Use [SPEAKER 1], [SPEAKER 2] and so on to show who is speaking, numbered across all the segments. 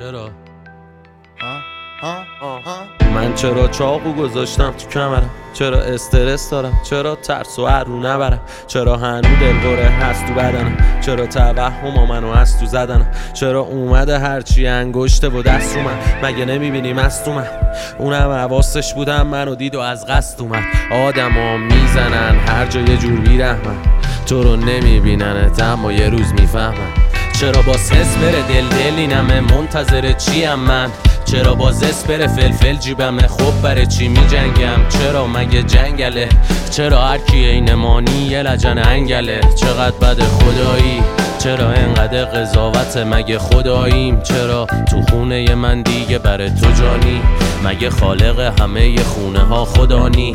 [SPEAKER 1] چرا؟ من چرا چاقو گذاشتم تو کمرم؟ چرا استرس دارم؟ چرا ترس و رو نبرم؟ چرا هنو دلهوره هست تو بدنم؟ چرا توهم منو از تو زدنم؟ چرا اومده هرچی انگشته و دست رو من؟ مگه نمیبینی مست من؟ اونم حواسش بودم منو دید و از قصد اومد. آدما میزنن هر جا یه جور بیرحمن، تو رو نمیبیننت اما یه روز میفهمن. چرا باز حس بره دل اینمه منتظر چیم من؟ چرا باز حس بره فلفل جیبمه خب برای چی می جنگم؟ چرا مگه جنگله؟ چرا هر کی اینمانی یه لجن انگله؟ چقدر بده خدایی؟ چرا انقدر قضاوت؟ مگه خداییم؟ چرا تو خونه من دیگه برای تو جانی؟ مگه خالق همه خونه ها خدانی؟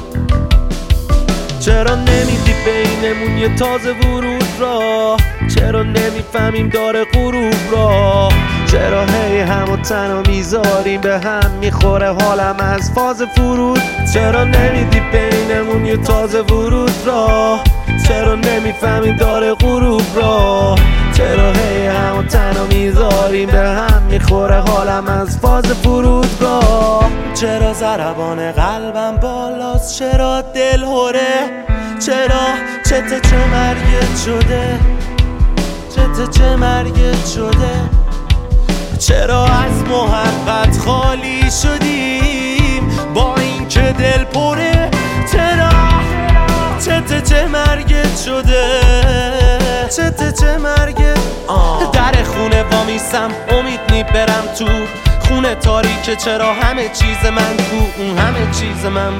[SPEAKER 1] چرا نمیدی بینمون یه تازه ورود را؟ چرا نمیفهمیم داره غروب را؟ چرا هی همو تنها میذاریم به هم میخوره حالم از فاز فرود؟ چرا نمیدی بینمون یه تازه ورود را؟ چرا نمیفهمیم داره غروب را؟ چرا هی همو تنها میذاریم به هم میخوره حالم از فاز فرودگاه؟ چرا ضربان قلبم بالاست؟ چرا دلهوره؟ چرا چه مرگت شده؟ چه مرگت شده؟ چرا از محبت خالی شدیم با اینکه دل پره؟ چرا چه مرگت شده؟ چه مرگت؟ در خونه وامیستم امید برم تو خونه تاریکه. چرا همه چیز من بود، اون همه چیز من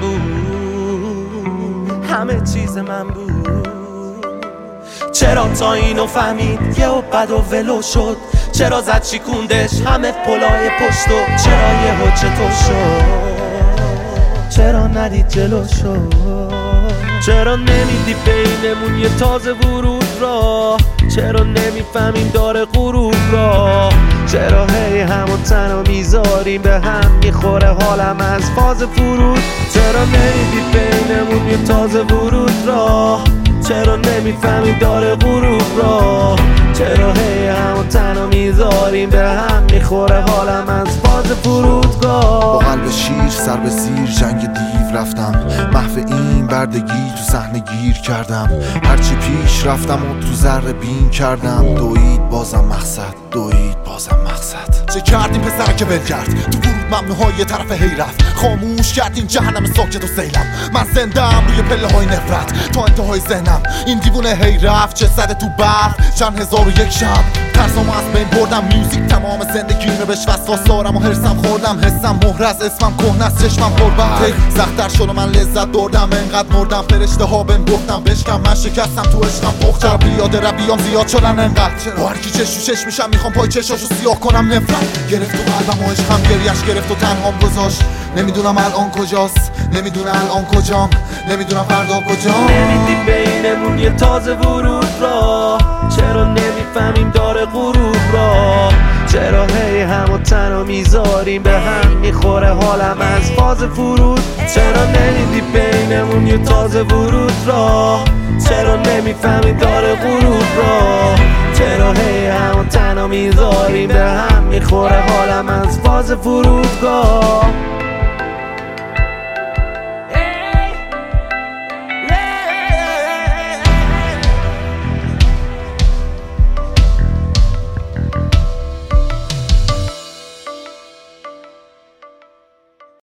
[SPEAKER 1] بود، همه چیز من بود. چرا تا اینو فهمید یه و بد و ولو شد؟ چرا زد شیکوندش همه پلای پشتو؟ چرا یه چطور شد؟ چرا ندید جلو شد؟ چرا نمیدی بینمون یه تازه ورود را؟ چرا نمیفهمیم داره غروب را؟ چرا هی همو تنها میذاریم به هم میخوره حالم از فاز فرود؟ چرا نمیدی بینمون یه تازه ورود را؟ چرا نمیفهمیم داره غروب را؟ چرا هی همو تنها میذاریم به هم میخوره حالم از فاز فرودگاه؟
[SPEAKER 2] با قلب شیر سر به زیر جنگ دیو رفتم، محو این بردگی تو صحنه گیر کردم. هرچی پیش رفتم و تو ذره بین کردم. دوید بازم مقصد، دوید بازم مقصد. چه کردیم پسر که ول کرد تو ورود ممنوعهای طرف هی رفت؟ خاموش کردیم جهنم ساکت و سیلم. من زندم روی پله های نفرت تا انتهای ذهنم. این دیوونه هی رفت چه زده تو برف چند هزار و یک شب. ترسامو از بین بردم، میوزیک تمام زندگیمه بهش وسواس دارم و هرسم خوردم. حسم مهر از اسمم کهنه است، چشمم پربر سخت‌تر شد و من لذت بردم. انقدر مردم فرشته ها بهم گفتم بشکم. من شکستم تو عشقم پخت. چرا بیاد رویام زیاد شدن انقدر؟ با هر کی چش تو چش میشم میخوام پای چشاشو سیاه کنم. نفرت گرفت تو قلبم و عشقم گریش گرفت و تنهام گذاشت. نمیدونم الان کجاست، نمیدونم الان کجام، نمیدونم فردا کجام.
[SPEAKER 1] نمیدی بینمون یه تازه ورود را؟ چرا نمیفهمیم داره غروب را؟ چرا هی همو تنها میذاریم به هم میخوره حالم از فاز فرود؟ چرا نمیدی بینمون یه تازه ورود را؟ چرا نمیفهمیم داره غروب را؟ چرا هی همو تنها میذاریم به هم میخوره حالم از فاز فرودگاه؟